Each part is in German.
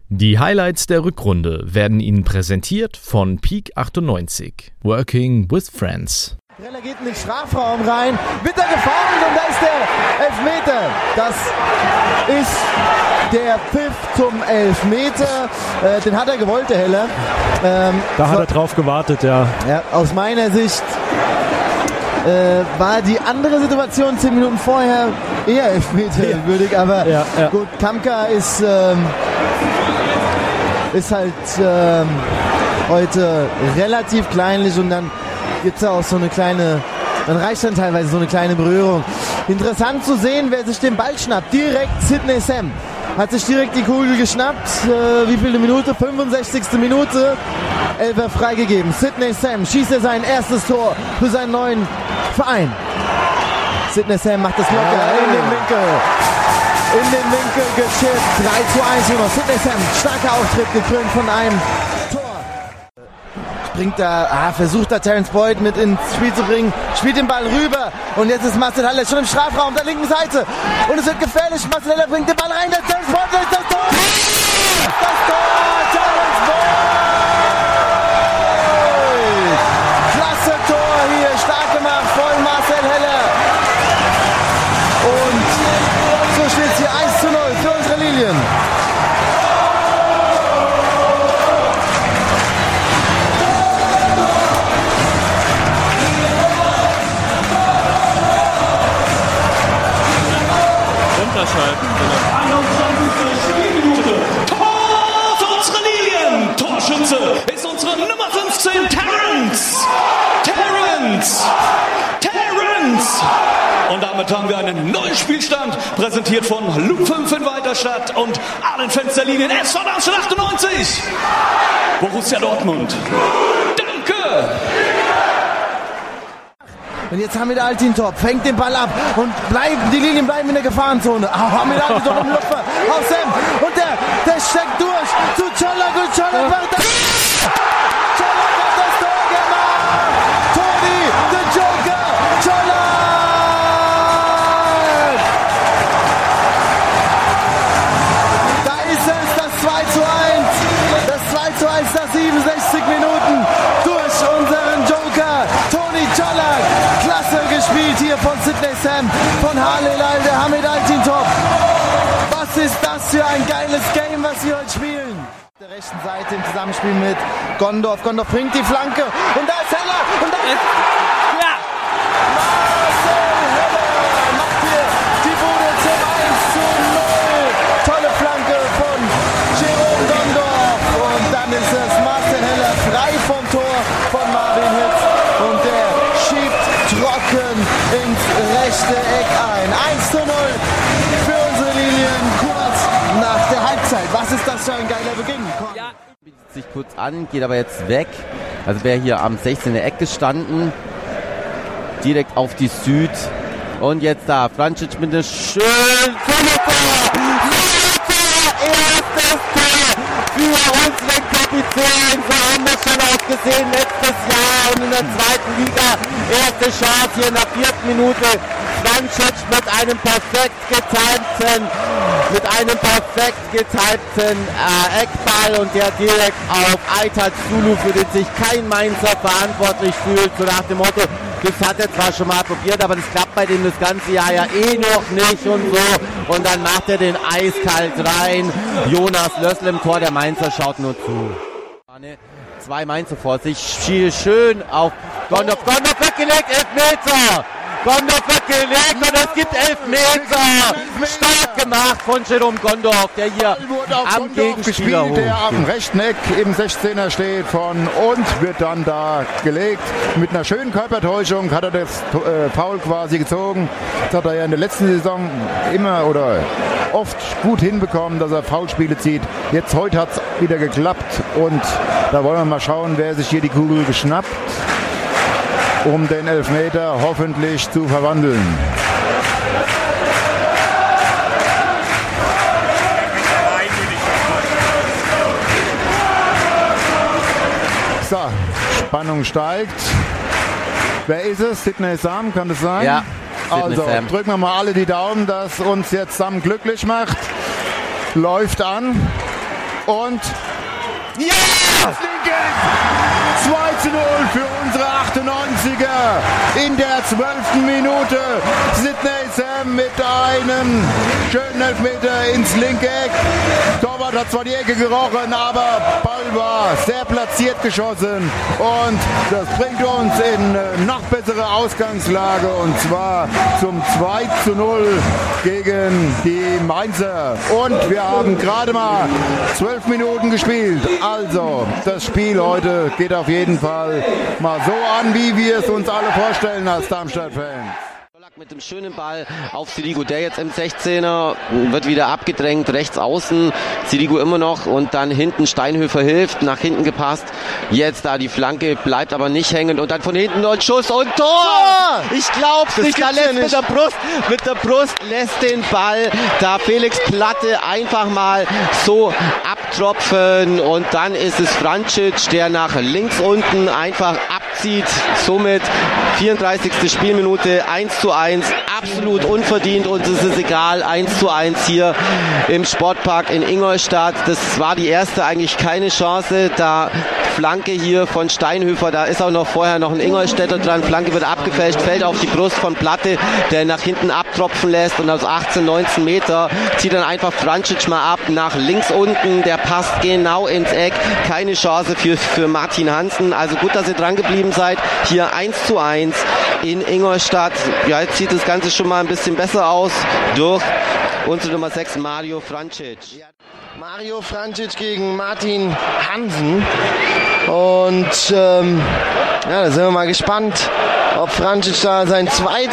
Die Highlights der Rückrunde werden Ihnen präsentiert von Peak 98. Working with Friends. Greller geht in den Strafraum rein, wird er gefault und da ist der Elfmeter. Das ist der Pfiff zum Elfmeter. Den hat er gewollt, der Heller. Da hat er drauf gewartet, ja. Ja, aus meiner Sicht war die andere Situation 10 Minuten vorher eher elfmeterwürdig, aber ja. Gut, Kamka ist halt heute relativ kleinlich und dann gibt es auch so eine kleine, dann reicht dann teilweise so eine kleine Berührung. Interessant zu sehen, wer sich den Ball schnappt. Direkt Sidney Sam hat sich direkt die Kugel geschnappt. Wie viele Minute? 65. Minute. Elfer freigegeben. Sidney Sam schießt er sein erstes Tor für seinen neuen Verein. Sidney Sam macht es locker in den Winkel. In den Winkel gechippt. 3:1 nur noch. Sidney Sam, starker Auftritt, gekrönt von einem Tor. Bringt da, versucht da Terence Boyd mit ins Spiel zu bringen, spielt den Ball rüber und jetzt ist Marcel Haller schon im Strafraum auf der linken Seite und es wird gefährlich. Marcel Haller bringt den Ball rein, der Terence Boyd ist das Tor! Das Tor! Terence Boyd! Klasse Tor hier, stark gemacht von Marcel Haller. Und so steht es hier 1:0 für unsere Lilien. Runterschalten, Tor für unsere Lilien! Torschütze ist unsere Nummer 15, Terence! Und damit haben wir einen neuen Spielstand, präsentiert von Loop 5 in Weiterstadt und allen Fans der Linien SV Darmstadt 98. Borussia Dortmund. Danke! Und jetzt Hamid Altintop fängt den Ball ab und die Linien bleiben in der Gefahrenzone. Hamid Altintop im Lupfer auf Sam und der steckt durch zu Colak und Colak macht das. Colak hat das Tor gemacht. Toni, der Joker, Colak. Da ist es, das 2:1. Das 2:1 nach 67 Minuten durch unseren Joker, Toni Colak. Klasse gespielt hier von Sidney Sam, von Halilal, der Hamid Altintop. Was ist das für ein geiles Game, was sie heute spielen? Auf der rechten Seite im Zusammenspiel mit Gondorf. Gondorf bringt die Flanke und da ist Heller und da ist... Ja! Marcel Heller macht hier die Bude zum 1:0. Tolle Flanke von Jerome Gondorf und dann ist es Marcel Heller frei vom Tor von Marvin Hitz und der schiebt trocken ins rechte Eck ein. 1:0 für unsere Lilien kurz nach der Halbzeit. Was ist das für ein geiler Beginn? Ja. Bietet sich kurz an, geht aber jetzt weg. Also wäre hier am 16. Eck gestanden. Direkt auf die Süd. Und jetzt da, Francic mit einer schönen Tor! Erstes Tor für unseren Kapitän. So haben wir schon ausgesehen letztes Jahr und in der zweiten Liga. Erste Chance hier in der 4. Minute. Francic mit einem perfekt getimten Eckball und der direkt auf Aytat Zulu, für den sich kein Mainzer verantwortlich fühlt, so nach dem Motto, das hat er zwar schon mal probiert, aber das klappt bei dem das ganze Jahr ja eh noch nicht und so. Und dann macht er den eiskalt rein. Jonas Lössl im Tor, der Mainzer schaut nur zu. 2 Mainzer vor sich, schön auf Gondorf. Gondorf weggelegt, Elfmeter! Gondorf wird gelegt und es gibt Elfmeter. Stark gemacht von Jerome Gondorf, der hier am Gegenspieler hoch, der am rechten Eck im 16er steht und wird dann da gelegt. Mit einer schönen Körpertäuschung hat er das Foul quasi gezogen. Das hat er ja in der letzten Saison immer oder oft gut hinbekommen, dass er Foulspiele zieht. Jetzt heute hat es wieder geklappt und da wollen wir mal schauen, wer sich hier die Kugel geschnappt, um den Elfmeter hoffentlich zu verwandeln. So, Spannung steigt. Wer ist es? Sidney Sam, kann das sein? Ja, also Sam. drücken wir mal alle die Daumen, dass uns jetzt Sam glücklich macht. Läuft an. Und ja! 2:0 für unsere 98er in der 12. Minute. Sidney Sam mit einem schönen Elfmeter ins linke Eck. Torwart hat zwar die Ecke gerochen, aber Ball war sehr platziert geschossen. Und das bringt uns in noch bessere Ausgangslage. Und zwar zum 2:0 gegen die Mainzer. Und wir haben gerade mal 12 Minuten gespielt. Also, das Spiel heute geht auf jeden Fall mal so an, wie wir es uns alle vorstellen als Darmstadt-Fans. Mit dem schönen Ball auf Sirigu, der jetzt im 16er wird wieder abgedrängt, rechts außen, Sirigu immer noch und dann hinten Steinhöfer hilft, nach hinten gepasst, jetzt da die Flanke, bleibt aber nicht hängen und dann von hinten noch ein Schuss und Tor! Ich glaub's nicht, da lässt mit der Brust lässt den Ball da Felix Platte einfach mal so abtropfen und dann ist es Vrancic, der nach links unten einfach abzieht, somit 34. Spielminute, 1:1, absolut unverdient und es ist egal, 1:1 hier im Sportpark in Ingolstadt. Das war die erste eigentlich keine Chance, da Flanke hier von Steinhöfer, da ist auch noch vorher noch ein Ingolstädter dran, Flanke wird abgefälscht, fällt auf die Brust von Platte, der nach hinten abtropfen lässt und aus 18, 19 Meter zieht dann einfach Vrancic mal ab, nach links unten, der passt genau ins Eck, keine Chance für Martin Hansen, also gut, dass ihr dran geblieben seid, hier 1:1 in Ingolstadt, ja, jetzt sieht das Ganze schon mal ein bisschen besser aus durch unsere Nummer 6, Mario Vrancic. Mario Vrancic gegen Martin Hansen und ja, da sind wir mal gespannt, ob Vrancic da seine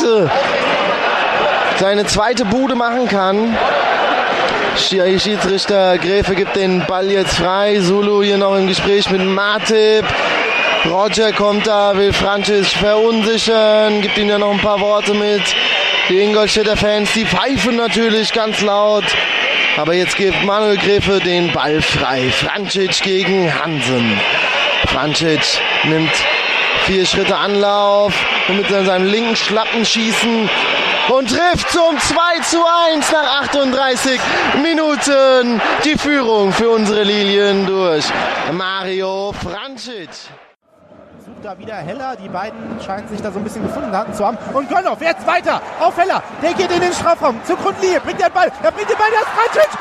zweite Bude machen kann. Schiedsrichter Gräfe gibt den Ball jetzt frei, Zulu hier noch im Gespräch mit Matip. Roger kommt da, will Vrancic verunsichern, gibt ihm ja noch ein paar Worte mit. Die Ingolstädter Fans, die pfeifen natürlich ganz laut. Aber jetzt gibt Manuel Gräfe den Ball frei. Vrancic gegen Hansen. Vrancic nimmt 4 Schritte Anlauf und mit seinem linken Schlappen schießen und trifft zum 2:1 nach 38 Minuten die Führung für unsere Lilien durch Mario Vrancic. Da wieder Heller, die beiden scheinen sich da so ein bisschen gefunden zu haben. Und Gondorf jetzt weiter auf Heller, der geht in den Strafraum zur Grundlinie, bringt den Ball, der bringt den Ball, der ist Vrancic.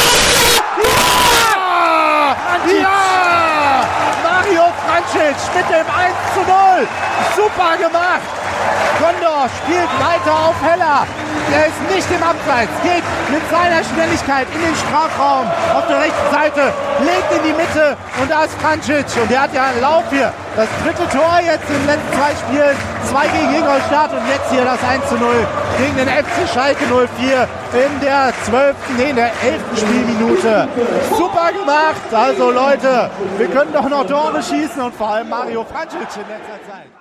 Ja! Ja! Mario Vrancic mit dem 1:0, super gemacht. Gondorf spielt weiter auf Heller, der ist nicht im Abseits, geht mit seiner Schnelligkeit in den Strafraum auf der rechten Seite, legt in die Mitte und da ist Vrancic und der hat ja einen Lauf hier. Das 3. Tor jetzt in den letzten 2 Spielen, 2 gegen Ingolstadt und jetzt hier das 1:0 gegen den FC Schalke 04 in der 11. Spielminute. Super gemacht, also Leute, wir können doch noch Tore schießen und vor allem Mario Vrancic in letzter Zeit.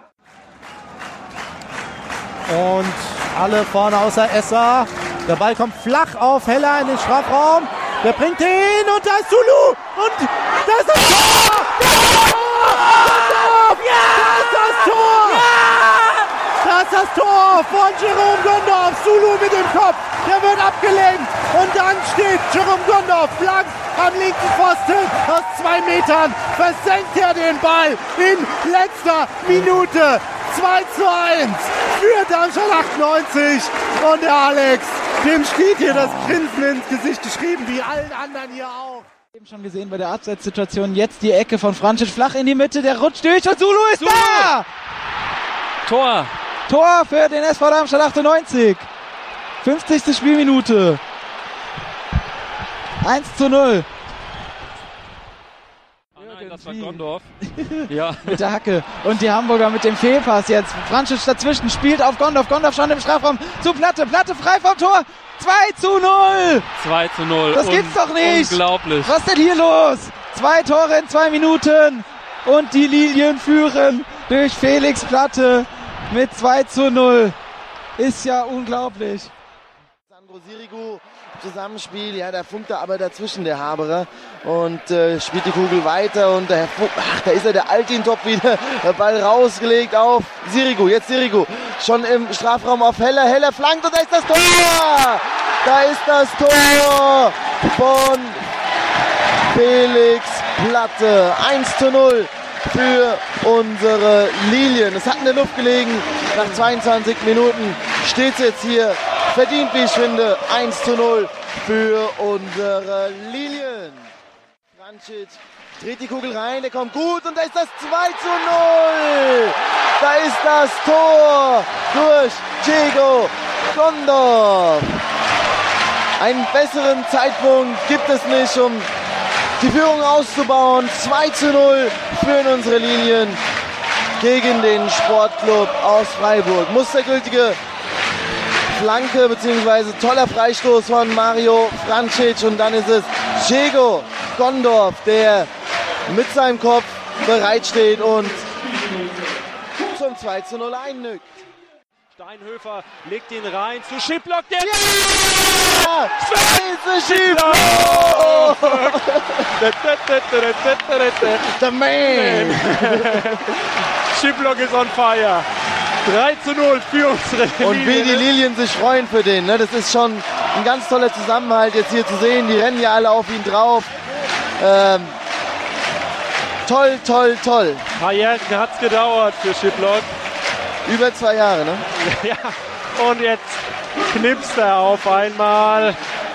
Und alle vorne außer Esser. Der Ball kommt flach auf Heller in den Strafraum. Der bringt ihn und da ist Zulu. Und da ist das Tor! Das ist das Tor von Jerome Gondorf. Zulu mit dem Kopf. Der wird abgelenkt. Und dann steht Jerome Gondorf blank am linken Pfosten. Aus 2 Metern versenkt er den Ball in letzter Minute. 2:1 für Darmstadt 98 und der Alex, dem steht hier das Grinsen ins Gesicht geschrieben, wie allen anderen hier auch. Eben schon gesehen bei der Abseitssituation, jetzt die Ecke von Vrancic flach in die Mitte, der rutscht durch und Zulu ist da! Tor für den SV Darmstadt 98. 50. Spielminute. 1:0. Das war Gondorf. Ja. Mit der Hacke. Und die Hamburger mit dem Fehlpass jetzt. Vrancic dazwischen, spielt auf Gondorf. Gondorf schon im Strafraum zu Platte. Platte frei vom Tor. 2:0. 2:0. Das gibt's doch nicht. Unglaublich. Was ist denn hier los? 2 Tore in 2 Minuten. Und die Lilien führen durch Felix Platte mit 2:0. Ist ja unglaublich. Sandro Sirigu, Zusammenspiel, ja, der funkt da aber dazwischen, der Haberer, und spielt die Kugel weiter und da ist er, der Altintop wieder, der Ball rausgelegt auf Sirigu, jetzt Sirigu, schon im Strafraum auf Heller, Heller flankt und da ist das Tor! Da ist das Tor von Felix Platte. 1:0 für unsere Lilien. Es hat in der Luft gelegen. Nach 22 Minuten steht es jetzt hier. Verdient, wie ich finde. 1:0 für unsere Lilien. Vrancic dreht die Kugel rein, der kommt gut und da ist das 2:0. Da ist das Tor durch Diego Gondorf. Einen besseren Zeitpunkt gibt es nicht, um die Führung auszubauen. 2:0 führen unsere Lilien gegen den Sportclub aus Freiburg. Mustergültige Flanke bzw. toller Freistoß von Mario Vrancic und dann ist es Diego Gondorf, der mit seinem Kopf bereitsteht und zum 2:0 einnickt. Steinhöfer legt ihn rein zu Schiplock, der Schiplock! The man! Schiplock ist on fire. 3:0 für unsere Lilien. Und wie die Lilien sich freuen für den, ne? Das ist schon ein ganz toller Zusammenhalt jetzt hier zu sehen. Die rennen ja alle auf ihn drauf. Toll, toll, toll. Ein paar Jahre hat es gedauert für Schiplock. Über 2 Jahre, ne? Ja, und jetzt knipst er auf einmal.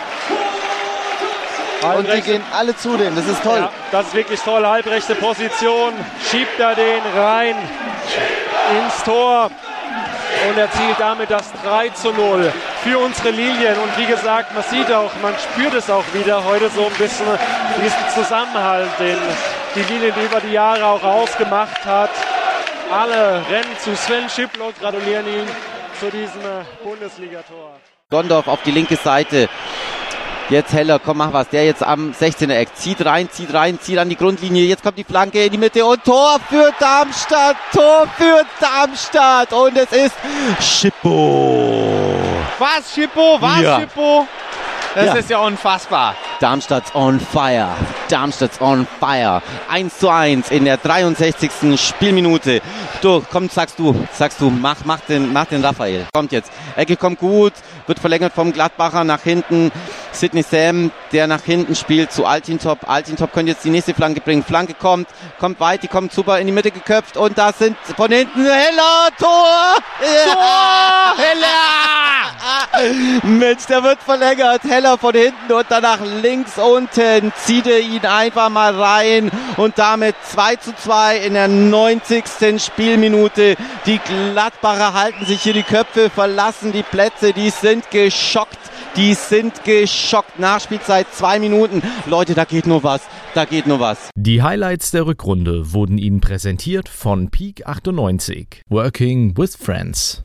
Und die gehen alle zu dem, das ist toll. Ja, das ist wirklich toll. Halbrechte Position, schiebt er den rein ins Tor und erzielt damit das 3:0 für unsere Lilien. Und wie gesagt, man sieht auch, man spürt es auch wieder heute so ein bisschen, diesen Zusammenhalt, den die Lilien über die Jahre auch ausgemacht hat. Alle rennen zu Sven Schiplock, gratulieren ihm zu diesem Bundesligator. Gondorf auf die linke Seite. Jetzt Heller, komm, mach was. Der jetzt am 16er Eck. Zieht rein, zieht an die Grundlinie. Jetzt kommt die Flanke in die Mitte und Tor für Darmstadt. Tor für Darmstadt. Und es ist Schippo. Was, Schippo? Was, Ja. Schippo? Das Ja. ist ja unfassbar. Darmstadt's on fire. Darmstadt's on fire. 1:1 in der 63. Spielminute. Du, komm, sagst du, mach den Raphael. Kommt jetzt. Ecke kommt gut, wird verlängert vom Gladbacher nach hinten. Sidney Sam, der nach hinten spielt zu Altintop. Altintop könnte jetzt die nächste Flanke bringen. Flanke kommt weit, die kommt super in die Mitte geköpft und da sind von hinten Heller, Tor! Tor! Heller! Mensch, der wird verlängert. Heller von hinten und danach links unten. Zieht er ihn einfach mal rein und damit 2:2 in der 90. Spielminute. Die Gladbacher halten sich hier die Köpfe, verlassen die Plätze, die sind geschockt. Nachspielzeit 2 Minuten. Leute, da geht nur was. Die Highlights der Rückrunde wurden Ihnen präsentiert von Peak 98. Working with Friends.